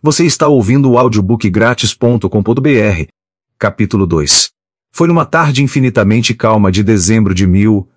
Você está ouvindo o audiobookgratis.com.br. Capítulo 2. Foi numa tarde infinitamente calma de dezembro de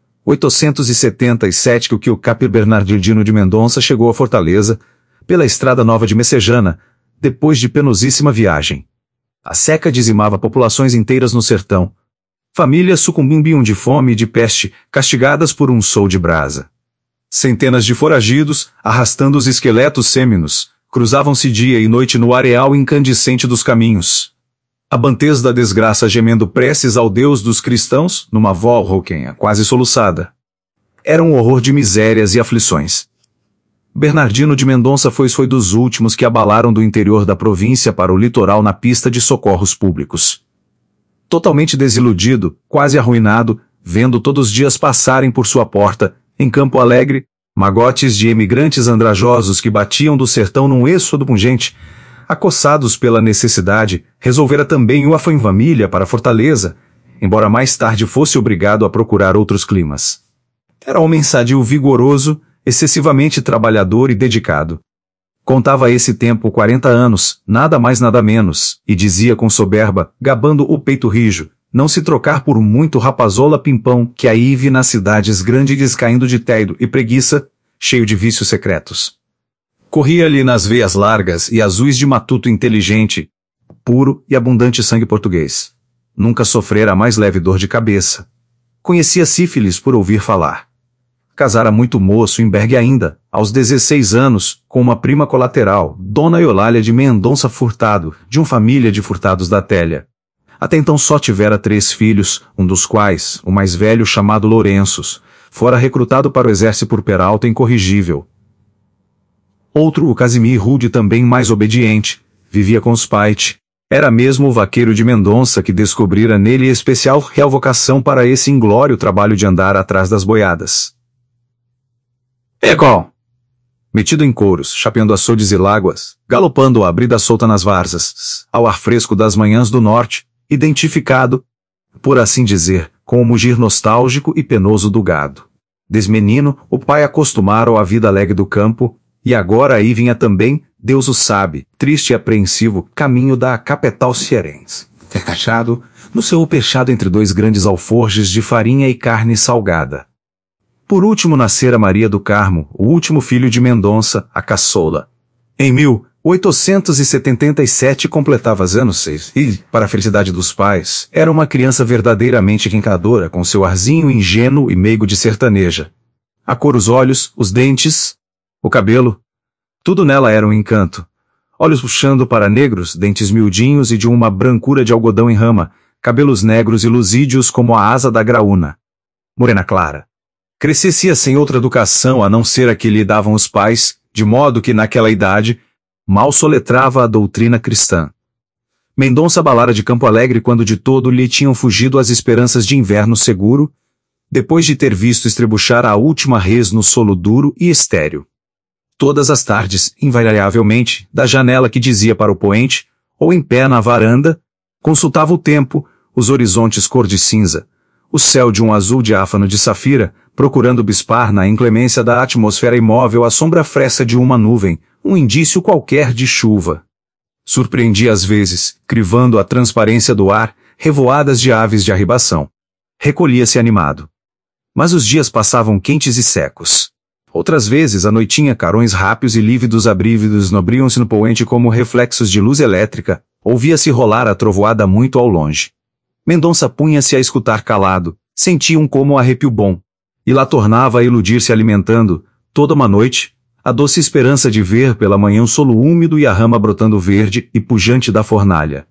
1877 que o Cap Bernardino de Mendonça chegou a Fortaleza, pela Estrada Nova de Messejana, depois de penosíssima viagem. A seca dizimava populações inteiras no sertão. Famílias sucumbiam de fome e de peste, castigadas por um sol de brasa. Centenas de foragidos, arrastando os esqueletos sêminos, cruzavam-se dia e noite no areal incandescente dos caminhos. A bantez da desgraça gemendo preces ao Deus dos cristãos, numa voz rouquenha, quase soluçada. Era um horror de misérias e aflições. Bernardino de Mendonça foi dos últimos que abalaram do interior da província para o litoral na pista de socorros públicos. Totalmente desiludido, quase arruinado, vendo todos os dias passarem por sua porta, em Campo Alegre, magotes de emigrantes andrajosos que batiam do sertão num êxodo pungente, acossados pela necessidade, resolvera também o afã-família para Fortaleza, embora mais tarde fosse obrigado a procurar outros climas. Era homem sadio vigoroso, excessivamente trabalhador e dedicado. Contava a esse tempo 40 anos, nada mais nada menos, e dizia com soberba, gabando o peito rijo, não se trocar por muito rapazola pimpão que aí vi nas cidades grandes caindo de tédio e preguiça, cheio de vícios secretos. Corria-lhe nas veias largas e azuis de matuto inteligente, puro e abundante sangue português. Nunca sofrera a mais leve dor de cabeça. Conhecia sífilis por ouvir falar. Casara muito moço em Bergue ainda, aos 16 anos, com uma prima colateral, Dona Eulália de Mendonça Furtado, de uma família de furtados da Télia. Até então só tivera 3 filhos, um dos quais, o mais velho chamado Lourenços, fora recrutado para o exército por Peralta incorrigível. Outro, o Casimir Rude, também mais obediente, vivia com os Paiti. Era mesmo o vaqueiro de Mendonça que descobrira nele especial reavocação para esse inglório trabalho de andar atrás das boiadas. Ecol! Metido em couros, chapeando açudes e láguas, galopando a brida solta nas várzas, ao ar fresco das manhãs do norte, identificado, por assim dizer, com o mugir nostálgico e penoso do gado. Desmenino, o pai acostumara à vida alegre do campo, e agora aí vinha também, Deus o sabe, triste e apreensivo, caminho da capital cearense. Recachado, no seu pechado entre 2 grandes alforjes de farinha e carne salgada. Por último nascera Maria do Carmo, o último filho de Mendonça, a caçola. Em 1877 completava anos 6 e, para a felicidade dos pais, era uma criança verdadeiramente rencadora com seu arzinho ingênuo e meigo de sertaneja. A cor os olhos, os dentes, o cabelo, tudo nela era um encanto. Olhos puxando para negros, dentes miudinhos e de uma brancura de algodão em rama, cabelos negros e luzídios como a asa da graúna. Morena clara. Crescia sem outra educação a não ser a que lhe davam os pais, de modo que naquela idade, mal soletrava a doutrina cristã. Mendonça balara de Campo Alegre quando de todo lhe tinham fugido as esperanças de inverno seguro, depois de ter visto estrebuchar a última res no solo duro e estéril. Todas as tardes, invariavelmente, da janela que dizia para o poente, ou em pé na varanda, consultava o tempo, os horizontes cor de cinza, o céu de um azul diáfano de safira, procurando bispar na inclemência da atmosfera imóvel a sombra fresta de uma nuvem, um indício qualquer de chuva. Surpreendia às vezes, crivando a transparência do ar, revoadas de aves de arribação. Recolhia-se animado. Mas os dias passavam quentes e secos. Outras vezes a noitinha carões rápidos e lívidos abrívidos nobriam-se no poente como reflexos de luz elétrica, ouvia-se rolar a trovoada muito ao longe. Mendonça punha-se a escutar calado, sentia um como arrepio bom, e lá tornava a iludir-se alimentando, toda uma noite, a doce esperança de ver pela manhã o solo úmido e a rama brotando verde e pujante da fornalha.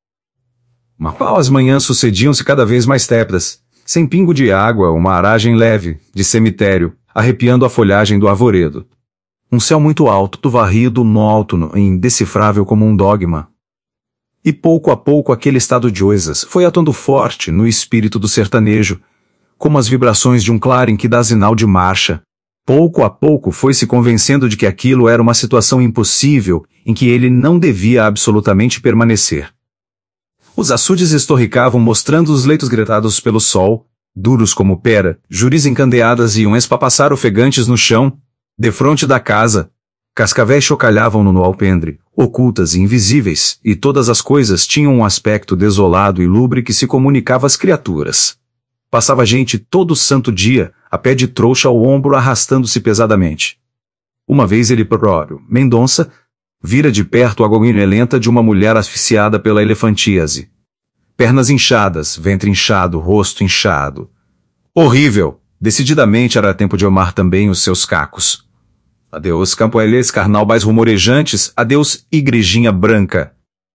Mas as manhãs sucediam-se cada vez mais tépidas, sem pingo de água, uma aragem leve, de cemitério, arrepiando a folhagem do arvoredo. Um céu muito alto, varrido no alto, indecifrável como um dogma. E pouco a pouco aquele estado de coisas foi atuando forte no espírito do sertanejo, como as vibrações de um clarim que dá sinal de marcha. Pouco a pouco foi se convencendo de que aquilo era uma situação impossível, em que ele não devia absolutamente permanecer. Os açudes estorricavam mostrando os leitos gretados pelo sol, duros como pera, juris encandeadas e um espapassar ofegantes no chão, defronte da casa, Cascavéis chocalhavam no alpendre, ocultas e invisíveis, e todas as coisas tinham um aspecto desolado e lúbre que se comunicava às criaturas. Passava gente todo santo dia, a pé de trouxa ao ombro, arrastando-se pesadamente. Uma vez ele próprio, Mendonça, vira de perto a agonia lenta de uma mulher asfixiada pela elefantíase. Pernas inchadas, ventre inchado, rosto inchado. Horrível! Decididamente era tempo de amar também os seus cacos. Adeus campoelhas carnaubais rumorejantes, adeus igrejinha branca.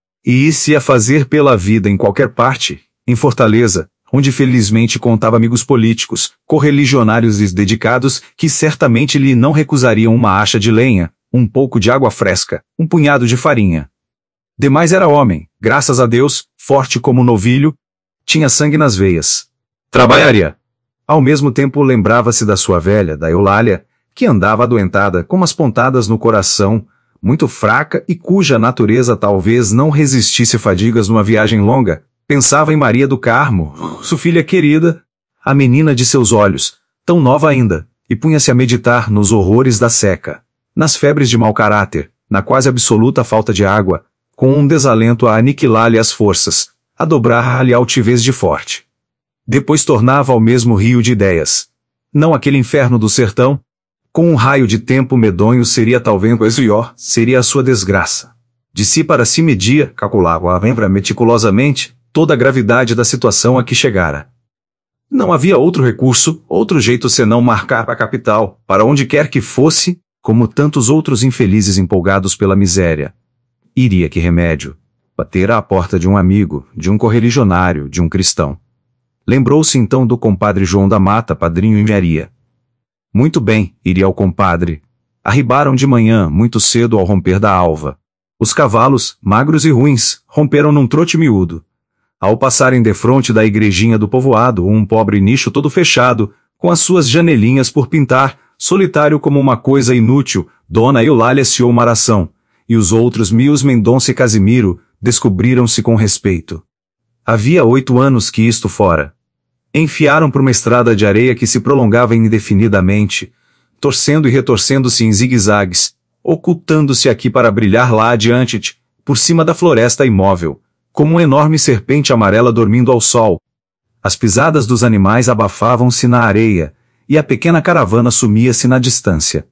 E se ia fazer pela vida em qualquer parte, em Fortaleza, onde felizmente contava amigos políticos, correligionários e dedicados, que certamente lhe não recusariam uma acha de lenha, um pouco de água fresca, um punhado de farinha. Demais era homem, graças a Deus, forte como um novilho, tinha sangue nas veias. Trabalharia. Ao mesmo tempo lembrava-se da sua velha, da Eulália, que andava adoentada, com umas pontadas no coração, muito fraca e cuja natureza talvez não resistisse fadigas numa viagem longa. Pensava em Maria do Carmo, sua filha querida, a menina de seus olhos, tão nova ainda, e punha-se a meditar nos horrores da seca, nas febres de mau caráter, na quase absoluta falta de água, com um desalento a aniquilar-lhe as forças, a dobrar-lhe a altivez de forte. Depois tornava ao mesmo rio de ideias. Não aquele inferno do sertão? Com um raio de tempo medonho seria talvez o pior, seria a sua desgraça. De si para si media, calculava a lembra meticulosamente, toda a gravidade da situação a que chegara. Não havia outro recurso, outro jeito senão marcar a capital, para onde quer que fosse, como tantos outros infelizes empolgados pela miséria. Iria que remédio? Bater à porta de um amigo, de um correligionário, de um cristão. Lembrou-se então do compadre João da Mata, padrinho em engenharia. Muito bem, iria ao compadre. Arribaram de manhã, muito cedo ao romper da alva. Os cavalos, magros e ruins, romperam num trote miúdo. Ao passarem defronte da igrejinha do povoado, um pobre nicho todo fechado, com as suas janelinhas por pintar, solitário como uma coisa inútil, Dona Eulália ciou uma aração, e os outros mios Mendonça e Casimiro descobriram-se com respeito. Havia 8 anos que isto fora. Enfiaram por uma estrada de areia que se prolongava indefinidamente, torcendo e retorcendo-se em zigue-zagues, ocultando-se aqui para brilhar lá adiante, por cima da floresta imóvel, como uma enorme serpente amarela dormindo ao sol. As pisadas dos animais abafavam-se na areia, e a pequena caravana sumia-se na distância.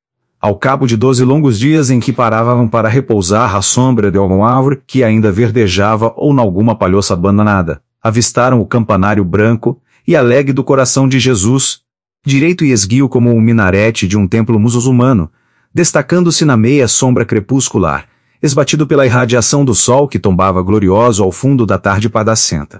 Ao cabo de 12 longos dias em que paravam para repousar à sombra de alguma árvore que ainda verdejava ou nalguma palhoça abandonada, avistaram o campanário branco e alegre do coração de Jesus, direito e esguio como um minarete de um templo muçulmano, destacando-se na meia sombra crepuscular, esbatido pela irradiação do sol que tombava glorioso ao fundo da tarde padacenta.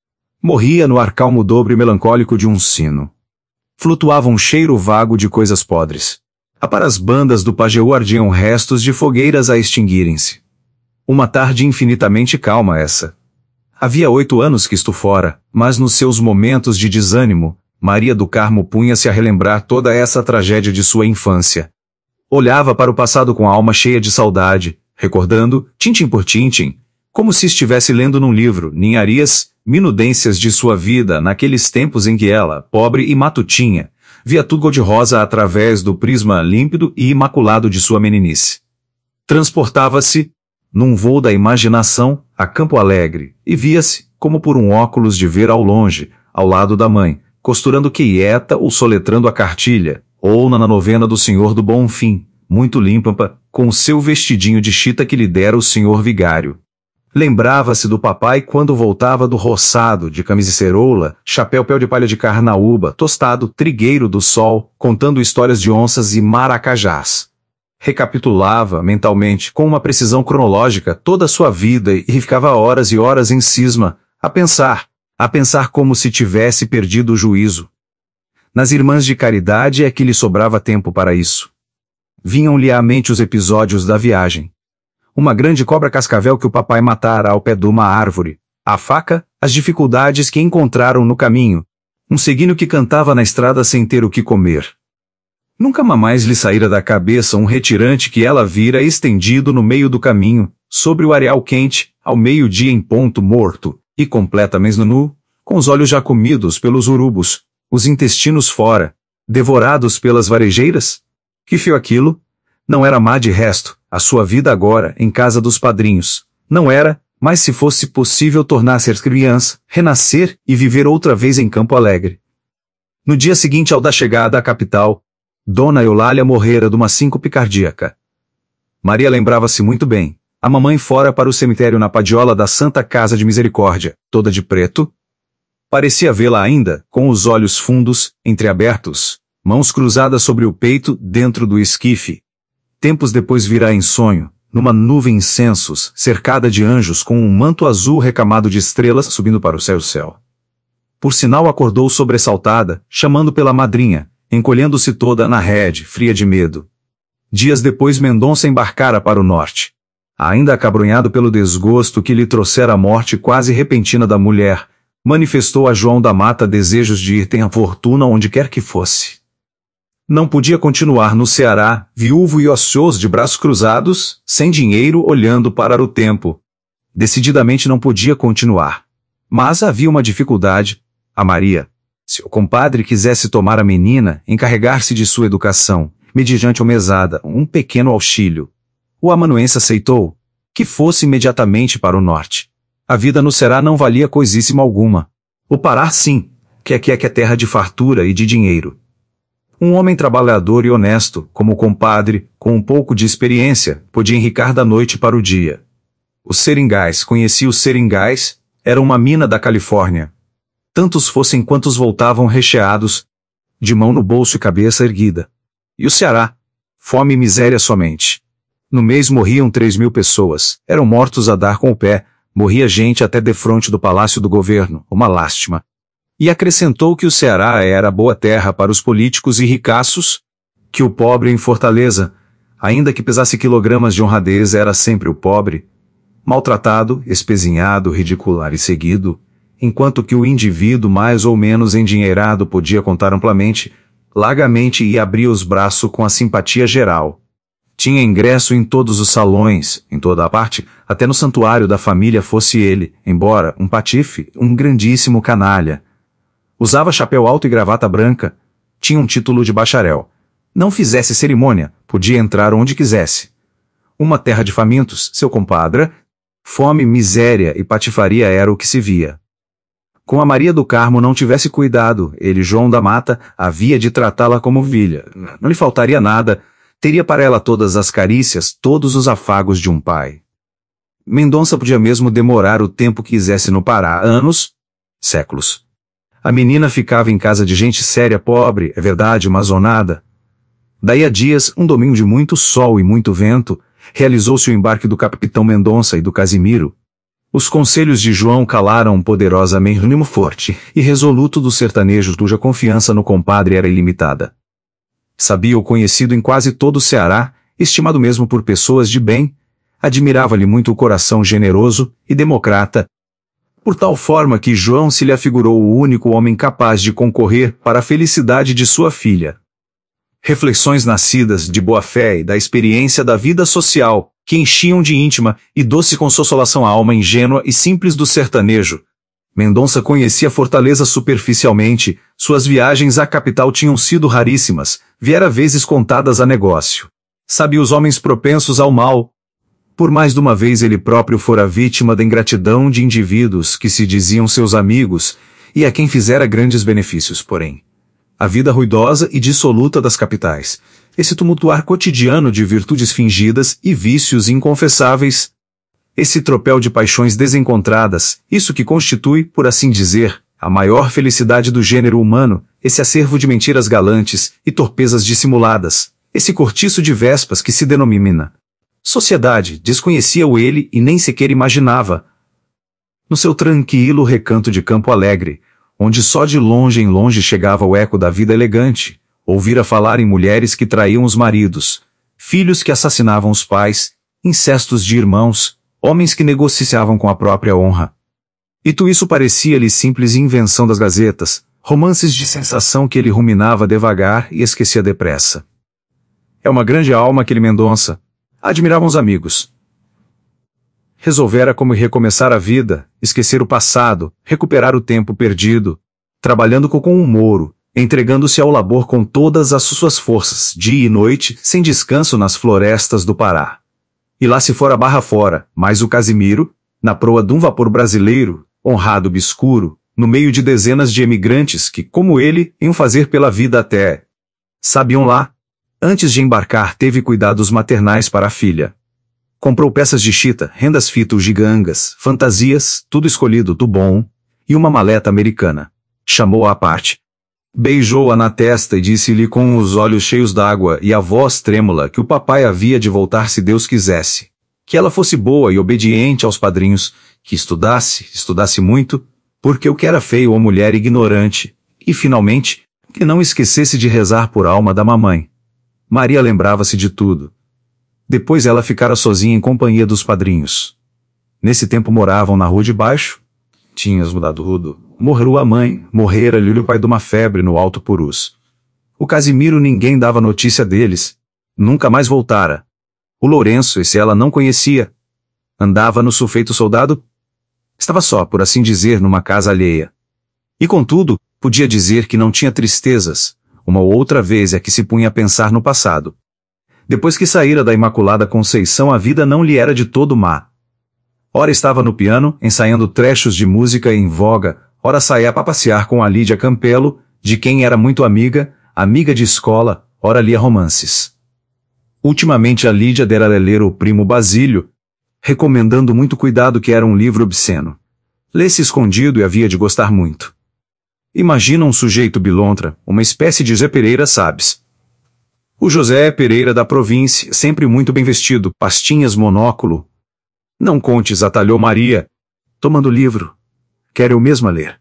Morria no ar calmo dobre melancólico de um sino. Flutuava um cheiro vago de coisas podres. Para as bandas do Pajeú ardiam restos de fogueiras a extinguirem-se. Uma tarde infinitamente calma essa. Havia 8 anos que isto fora, mas nos seus momentos de desânimo, Maria do Carmo punha-se a relembrar toda essa tragédia de sua infância. Olhava para o passado com a alma cheia de saudade, recordando, tintim por tintim, como se estivesse lendo num livro, ninharias, minudências de sua vida naqueles tempos em que ela, pobre e matutinha, via tudo cor-de-rosa através do prisma límpido e imaculado de sua meninice. Transportava-se, num voo da imaginação, a Campo Alegre, e via-se, como por um óculos de ver ao longe, ao lado da mãe, costurando quieta ou soletrando a cartilha, ou na novena do Senhor do Bom Fim, muito limpa, com o seu vestidinho de chita que lhe dera o senhor vigário. Lembrava-se do papai quando voltava do roçado, de camisa e ceroula, chapéu pé de palha de carnaúba, tostado, trigueiro do sol, contando histórias de onças e maracajás. Recapitulava, mentalmente, com uma precisão cronológica, toda a sua vida e ficava horas e horas em cisma, a pensar como se tivesse perdido o juízo. Nas irmãs de caridade é que lhe sobrava tempo para isso. Vinham-lhe à mente os episódios da viagem. Uma grande cobra cascavel que o papai matara ao pé de uma árvore, a faca, as dificuldades que encontraram no caminho, um ceguinho que cantava na estrada sem ter o que comer. Nunca mais lhe saíra da cabeça um retirante que ela vira estendido no meio do caminho, sobre o areal quente, ao meio-dia em ponto morto, e completamente nu, com os olhos já comidos pelos urubos, os intestinos fora, devorados pelas varejeiras? Que fio aquilo? Não era má de resto, a sua vida agora, em casa dos padrinhos. Não era, mas se fosse possível tornar-se criança, renascer e viver outra vez em Campo Alegre. No dia seguinte ao da chegada à capital, Dona Eulália morrera de uma síncope cardíaca. Maria lembrava-se muito bem. A mamãe fora para o cemitério na padiola da Santa Casa de Misericórdia, toda de preto. Parecia vê-la ainda, com os olhos fundos, entreabertos, mãos cruzadas sobre o peito, dentro do esquife. Tempos depois virá em sonho, numa nuvem incensos, cercada de anjos com um manto azul recamado de estrelas subindo para o céu. Por sinal acordou sobressaltada, chamando pela madrinha, encolhendo-se toda na rede, fria de medo. Dias depois Mendonça embarcara para o norte. Ainda acabrunhado pelo desgosto que lhe trouxera a morte quase repentina da mulher, manifestou a João da Mata desejos de ir ter a fortuna onde quer que fosse. Não podia continuar no Ceará, viúvo e ocioso de braços cruzados, sem dinheiro, olhando para o tempo. Decididamente não podia continuar. Mas havia uma dificuldade. A Maria. Se o compadre quisesse tomar a menina, encarregar-se de sua educação, mediante uma mesada, um pequeno auxílio. O amanuense aceitou, que fosse imediatamente para o norte. A vida no Ceará não valia coisíssima alguma. O Pará sim, que aqui é terra de fartura e de dinheiro. Um homem trabalhador e honesto, como o compadre, com um pouco de experiência, podia enricar da noite para o dia. Os seringais, conhecia os seringais, era uma mina da Califórnia. Tantos fossem quantos voltavam recheados, de mão no bolso e cabeça erguida. E o Ceará? Fome e miséria somente. No mês morriam 3.000 pessoas, eram mortos a dar com o pé, morria gente até defronte do palácio do governo, uma lástima. E acrescentou que o Ceará era boa terra para os políticos e ricaços, que o pobre em Fortaleza, ainda que pesasse quilogramas de honradez, era sempre o pobre, maltratado, espezinhado, ridicular e seguido, enquanto que o indivíduo mais ou menos endinheirado podia contar amplamente, largamente e abria os braços com a simpatia geral. Tinha ingresso em todos os salões, em toda a parte, até no santuário da família fosse ele, embora um patife, um grandíssimo canalha. Usava chapéu alto e gravata branca, tinha um título de bacharel. Não fizesse cerimônia, podia entrar onde quisesse. Uma terra de famintos, seu compadre, fome, miséria e patifaria era o que se via. Com a Maria do Carmo não tivesse cuidado, ele, João da Mata, havia de tratá-la como filha. Não lhe faltaria nada, teria para ela todas as carícias, todos os afagos de um pai. Mendonça podia mesmo demorar o tempo que quisesse no Pará, anos, séculos. A menina ficava em casa de gente séria, pobre, é verdade, amazonada. Daí a dias, um domingo de muito sol e muito vento, realizou-se o embarque do capitão Mendonça e do Casimiro. Os conselhos de João calaram poderosamente no forte e resoluto dos sertanejos cuja confiança no compadre era ilimitada. Sabia-o conhecido em quase todo o Ceará, estimado mesmo por pessoas de bem, admirava-lhe muito o coração generoso e democrata, por tal forma que João se lhe afigurou o único homem capaz de concorrer para a felicidade de sua filha. Reflexões nascidas de boa-fé e da experiência da vida social, que enchiam de íntima e doce consolação a alma ingênua e simples do sertanejo. Mendonça conhecia Fortaleza superficialmente, suas viagens à capital tinham sido raríssimas, viera vezes contadas a negócio. Sabia os homens propensos ao mal. Por mais de uma vez ele próprio fora vítima da ingratidão de indivíduos que se diziam seus amigos, e a quem fizera grandes benefícios, porém. A vida ruidosa e dissoluta das capitais, esse tumultuar cotidiano de virtudes fingidas e vícios inconfessáveis, esse tropel de paixões desencontradas, isso que constitui, por assim dizer, a maior felicidade do gênero humano, esse acervo de mentiras galantes e torpezas dissimuladas, esse cortiço de vespas que se denomina sociedade, desconhecia-o ele e nem sequer imaginava. No seu tranquilo recanto de Campo Alegre, onde só de longe em longe chegava o eco da vida elegante, ouvira falar em mulheres que traíam os maridos, filhos que assassinavam os pais, incestos de irmãos, homens que negociavam com a própria honra. E tudo isso parecia-lhe simples invenção das gazetas, romances de sensação que ele ruminava devagar e esquecia depressa. É uma grande alma aquele Mendonça. Admiravam os amigos. Resolvera como recomeçar a vida, esquecer o passado, recuperar o tempo perdido, trabalhando com um Moro, entregando-se ao labor com todas as suas forças, dia e noite, sem descanso nas florestas do Pará. E lá se fora barra fora, mas o Casimiro, na proa de um vapor brasileiro, honrado obscuro, no meio de dezenas de emigrantes que, como ele, iam fazer pela vida até. Sabiam lá? Antes de embarcar teve cuidados maternais para a filha. Comprou peças de chita, rendas fito gigangas, fantasias, tudo escolhido do bom, e uma maleta americana. Chamou-a à parte. Beijou-a na testa e disse-lhe com os olhos cheios d'água e a voz trêmula que o papai havia de voltar se Deus quisesse. Que ela fosse boa e obediente aos padrinhos, que estudasse muito, porque o que era feio ou mulher ignorante, e finalmente, que não esquecesse de rezar por alma da mamãe. Maria lembrava-se de tudo. Depois ela ficara sozinha em companhia dos padrinhos. Nesse tempo moravam na rua de baixo. Tinhas mudado rudo. Morreu a mãe, morrera-lhe o pai de uma febre no Alto Purus. O Casimiro ninguém dava notícia deles. Nunca mais voltara. O Lourenço, esse ela não conhecia. Andava no sulfeito soldado. Estava só, por assim dizer, numa casa alheia. E contudo, podia dizer que não tinha tristezas. Uma ou outra vez é que se punha a pensar no passado. Depois que saíra da Imaculada Conceição a vida não lhe era de todo má. Ora estava no piano, ensaiando trechos de música em voga, ora saía para passear com a Lídia Campelo, de quem era muito amiga de escola, ora lia romances. Ultimamente a Lídia dera a ler o Primo Basílio, recomendando muito cuidado que era um livro obsceno. Lê-se escondido e havia de gostar muito. Imagina um sujeito bilontra, uma espécie de Zé Pereira, sabes? O José Pereira da província, sempre muito bem vestido, pastinhas, monóculo. Não contes, atalhou Maria, tomando o livro. Quero eu mesma ler.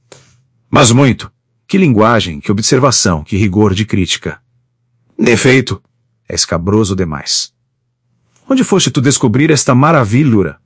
Mas muito. Que linguagem, que observação, que rigor de crítica. Defeito. É escabroso demais. Onde foste tu descobrir esta maravilhura?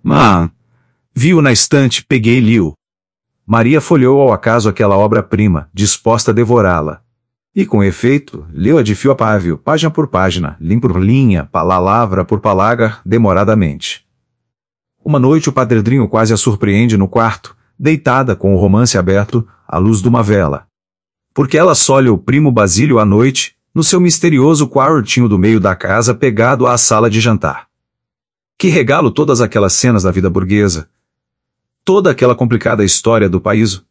Vi-o na estante, peguei e li-o. Maria folheou ao acaso aquela obra-prima, disposta a devorá-la. E, com efeito, leu-a de fio a pavio, página por página, linha por linha, palavra por palavra, demoradamente. Uma noite o padredrinho quase a surpreende no quarto, deitada com o romance aberto, à luz de uma vela. Porque ela só lhe o Primo Basílio à noite, no seu misterioso quartinho do meio da casa pegado à sala de jantar. Que regalo todas aquelas cenas da vida burguesa. Toda aquela complicada história do país.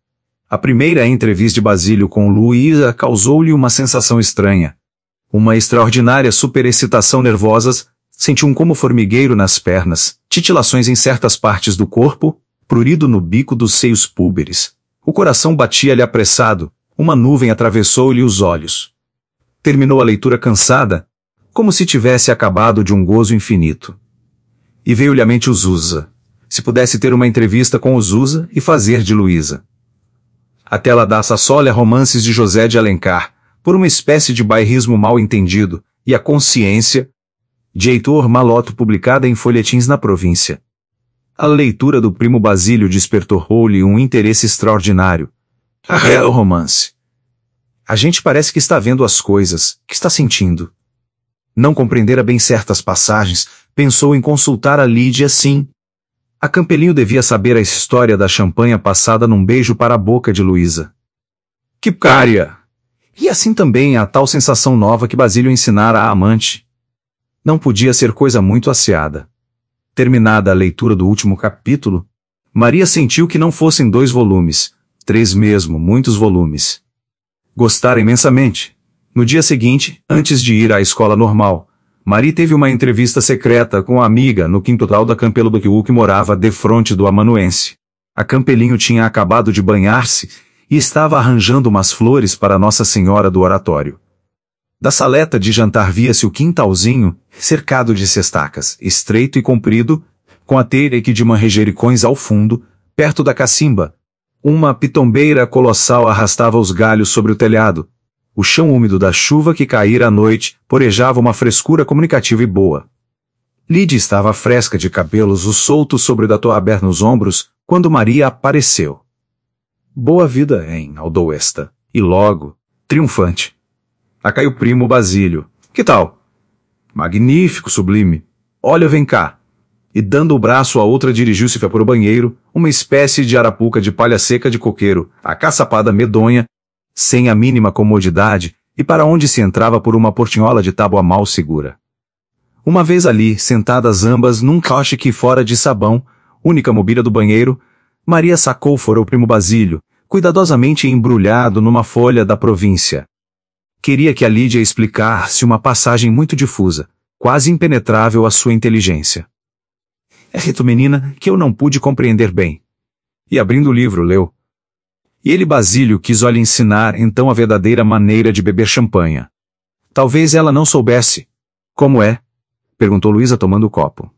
A primeira entrevista de Basílio com Luísa causou-lhe uma sensação estranha. Uma extraordinária superexcitação nervosa, sentiu um como formigueiro nas pernas, titilações em certas partes do corpo, prurido no bico dos seios púberes. O coração batia-lhe apressado, uma nuvem atravessou-lhe os olhos. Terminou a leitura cansada, como se tivesse acabado de um gozo infinito. E veio-lhe à mente o Zusa. Se pudesse ter uma entrevista com o Zusa e fazer de Luísa. A tela dá-se a romances de José de Alencar, por uma espécie de bairrismo mal entendido, e a consciência, de Heitor Malotto, publicada em folhetins na província. A leitura do Primo Basílio despertou-lhe um interesse extraordinário. É o romance. A gente parece que está vendo as coisas, que está sentindo. Não compreendera bem certas passagens, pensou em consultar a Lídia, sim. A Campelinho devia saber a história da champanha passada num beijo para a boca de Luísa. Que cária! E assim também a tal sensação nova que Basílio ensinara à amante. Não podia ser coisa muito asseada. Terminada a leitura do último capítulo, Maria sentiu que não fossem 2 volumes, 3 mesmo, muitos volumes. Gostara imensamente. No dia seguinte, antes de ir à escola normal, Maria teve uma entrevista secreta com a amiga no quintal da Campelo do que morava defronte do amanuense. A Campelinho tinha acabado de banhar-se e estava arranjando umas flores para Nossa Senhora do Oratório. Da saleta de jantar via-se o quintalzinho, cercado de cestacas, estreito e comprido, com a teira de manjericões ao fundo, perto da cacimba. Uma pitombeira colossal arrastava os galhos sobre o telhado. O chão úmido da chuva que caíra à noite porejava uma frescura comunicativa e boa. Lídia estava fresca de cabelos soltos sobre o dato aberto nos ombros, quando Maria apareceu. Boa vida, hein, Aldoesta. E logo, triunfante. Acai o Primo Basílio. Que tal? Magnífico, sublime. Olha, vem cá. E dando o braço a outra dirigiu-se para o banheiro, uma espécie de arapuca de palha seca de coqueiro, acaçapada medonha, sem a mínima comodidade, e para onde se entrava por uma portinhola de tábua mal segura. Uma vez ali, sentadas ambas num caixote fora de sabão, única mobília do banheiro, Maria sacou fora o primo Basílio, cuidadosamente embrulhado numa folha da província. Queria que a Lídia explicasse uma passagem muito difusa, quase impenetrável à sua inteligência. É rito, menina, que eu não pude compreender bem. E abrindo o livro, leu. E ele, Basílio, quis lhe ensinar então a verdadeira maneira de beber champanha. Talvez ela não soubesse. Como é? Perguntou Luísa tomando o copo.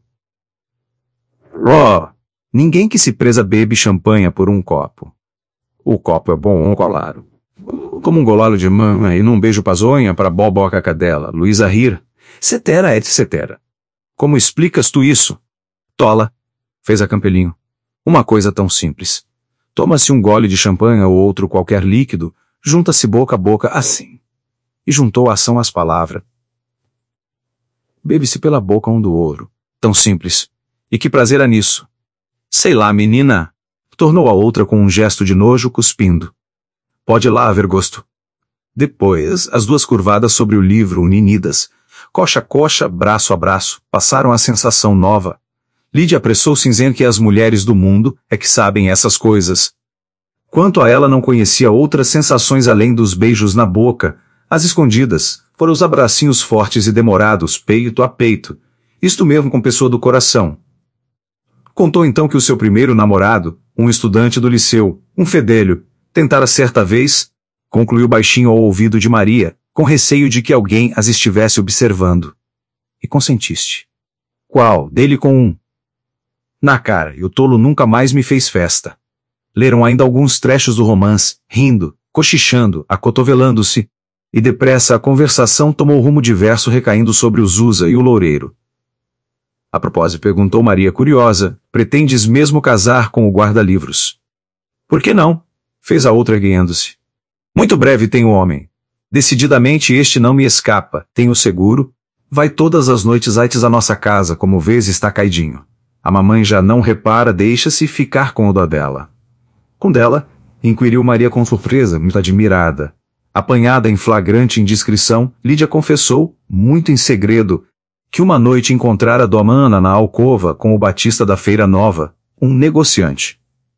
Oh, ninguém que se presa bebe champanha por um copo. O copo é bom, claro. Como um golalo de mama e num beijo pazonha para boboca cadela. Luísa rir. Cetera et cetera. Como explicas tu isso? Tola, fez a Campelinho. Uma coisa tão simples. Toma-se um gole de champanha ou outro qualquer líquido, junta-se boca a boca assim. E juntou a ação às palavras. Bebe-se pela boca um do outro. Tão simples. E que prazer há nisso? Sei lá, menina. Tornou a outra com um gesto de nojo, cuspindo. Pode lá haver gosto. Depois, as duas curvadas sobre o livro, unidas, coxa a coxa, braço a braço, passaram a sensação nova. Lídia apressou-se em dizer que as mulheres do mundo é que sabem essas coisas. Quanto a ela não conhecia outras sensações além dos beijos na boca, as escondidas, foram os abracinhos fortes e demorados, peito a peito, isto mesmo com pessoa do coração. Contou então que o seu primeiro namorado, um estudante do liceu, um fedelho, tentara certa vez, concluiu baixinho ao ouvido de Maria, com receio de que alguém as estivesse observando. E consentiste. Qual? Dele com um. Na cara, e o tolo nunca mais me fez festa. Leram ainda alguns trechos do romance, rindo, cochichando, acotovelando-se, e depressa a conversação tomou rumo diverso recaindo sobre o Zusa e o loureiro. A propósito, perguntou Maria curiosa, pretendes mesmo casar com o guarda-livros? Por que não? Fez a outra erguendo-se. Muito breve tem o homem. Decididamente este não me escapa, tenho seguro. Vai todas as noites aites à nossa casa, como vês está caidinho. A mamãe já não repara, deixa-se ficar com o dó dela. Com dela? Inquiriu Maria com surpresa, muito admirada. Apanhada em flagrante indiscrição, Lídia confessou, muito em segredo, que uma noite encontrara Domana na alcova com o Batista da Feira Nova, um negociante.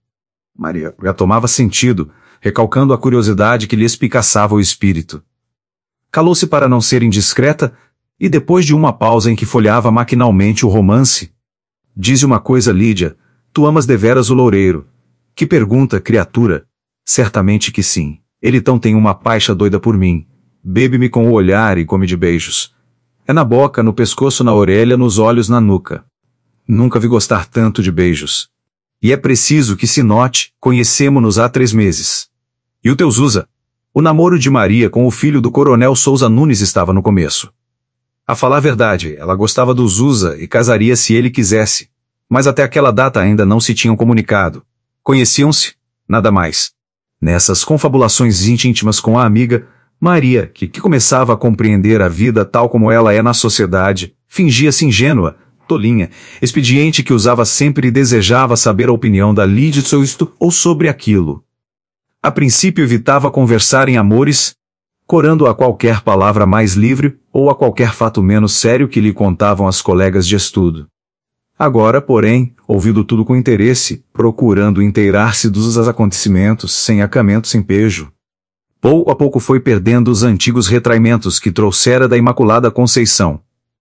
Maria já tomava sentido, recalcando a curiosidade que lhe espicaçava o espírito. Calou-se para não ser indiscreta, e depois de uma pausa em que folhava maquinalmente o romance, dize uma coisa, Lídia, tu amas deveras o loureiro. Que pergunta, criatura? Certamente que sim. Ele tão tem uma paixa doida por mim. Bebe-me com o olhar e come de beijos. É na boca, no pescoço, na orelha, nos olhos, na nuca. Nunca vi gostar tanto de beijos. E é preciso que se note, conhecemo-nos há 3 meses. E o teu Zusa? O namoro de Maria com o filho do coronel Souza Nunes estava no começo. A falar a verdade, ela gostava do Zusa e casaria se ele quisesse. Mas até aquela data ainda não se tinham comunicado. Conheciam-se? Nada mais. Nessas confabulações íntimas com a amiga, Maria, que começava a compreender a vida tal como ela é na sociedade, fingia-se ingênua, tolinha, expediente que usava sempre e desejava saber a opinião da Lídia sobre isto ou sobre aquilo. A princípio evitava conversar em amores, corando a qualquer palavra mais livre ou a qualquer fato menos sério que lhe contavam as colegas de estudo. Agora, porém, ouvindo tudo com interesse, procurando inteirar-se dos acontecimentos, sem acamento, sem pejo. Pouco a pouco foi perdendo os antigos retraimentos que trouxera da Imaculada Conceição.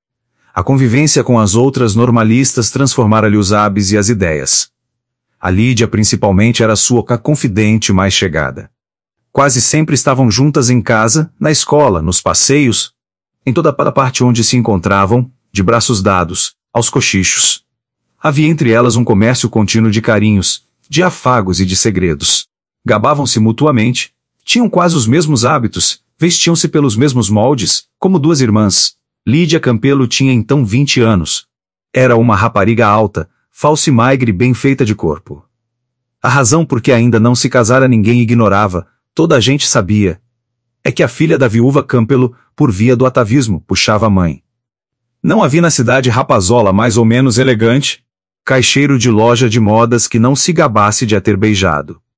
A convivência com as outras normalistas transformara-lhe os hábitos e as ideias. A Lídia principalmente era sua confidente mais chegada. Quase sempre estavam juntas em casa, na escola, nos passeios, em toda a parte onde se encontravam, de braços dados, aos cochichos. Havia entre elas um comércio contínuo de carinhos, de afagos e de segredos. Gabavam-se mutuamente, tinham quase os mesmos hábitos, vestiam-se pelos mesmos moldes, como 2 irmãs. Lídia Campelo tinha então 20 anos. Era uma rapariga alta, falsa e maigre bem feita de corpo. A razão por que ainda não se casara ninguém ignorava, toda a gente sabia. É que a filha da viúva Campelo, por via do atavismo, puxava a mãe. Não havia na cidade rapazola mais ou menos elegante, caixeiro de loja de modas que não se gabasse de a ter beijado.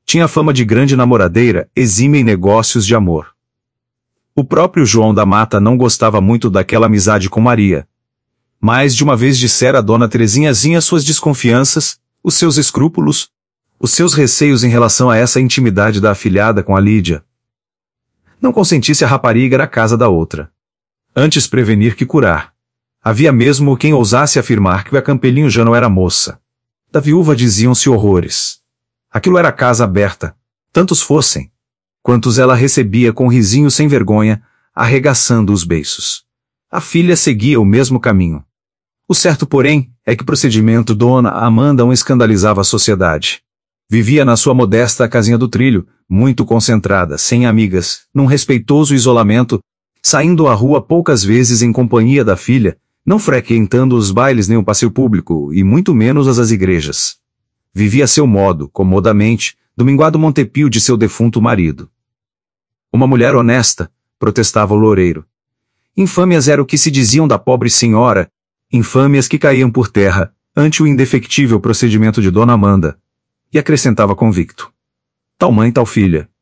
Tinha fama de grande namoradeira, exímia em negócios de amor. O próprio João da Mata não gostava muito daquela amizade com Maria. Mais de uma vez dissera a dona Terezinhazinha suas desconfianças, os seus escrúpulos, os seus receios em relação a essa intimidade da afilhada com a Lídia. Não consentisse a rapariga na casa da outra. Antes prevenir que curar. Havia mesmo quem ousasse afirmar que a Campelinho já não era moça. Da viúva diziam-se horrores. Aquilo era casa aberta, tantos fossem, quantos ela recebia com risinho sem vergonha, arregaçando os beiços. A filha seguia o mesmo caminho. O certo, porém, é que o procedimento dona Amanda não escandalizava a sociedade. Vivia na sua modesta casinha do trilho, muito concentrada, sem amigas, num respeitoso isolamento, saindo à rua poucas vezes em companhia da filha, não frequentando os bailes nem o passeio público, e muito menos as igrejas. Vivia a seu modo, comodamente, do minguado Montepio de seu defunto marido. Uma mulher honesta, protestava o loureiro. Infâmias era o que se diziam da pobre senhora, infâmias que caíam por terra, ante o indefectível procedimento de Dona Amanda. E acrescentava convicto. Tal mãe, tal filha.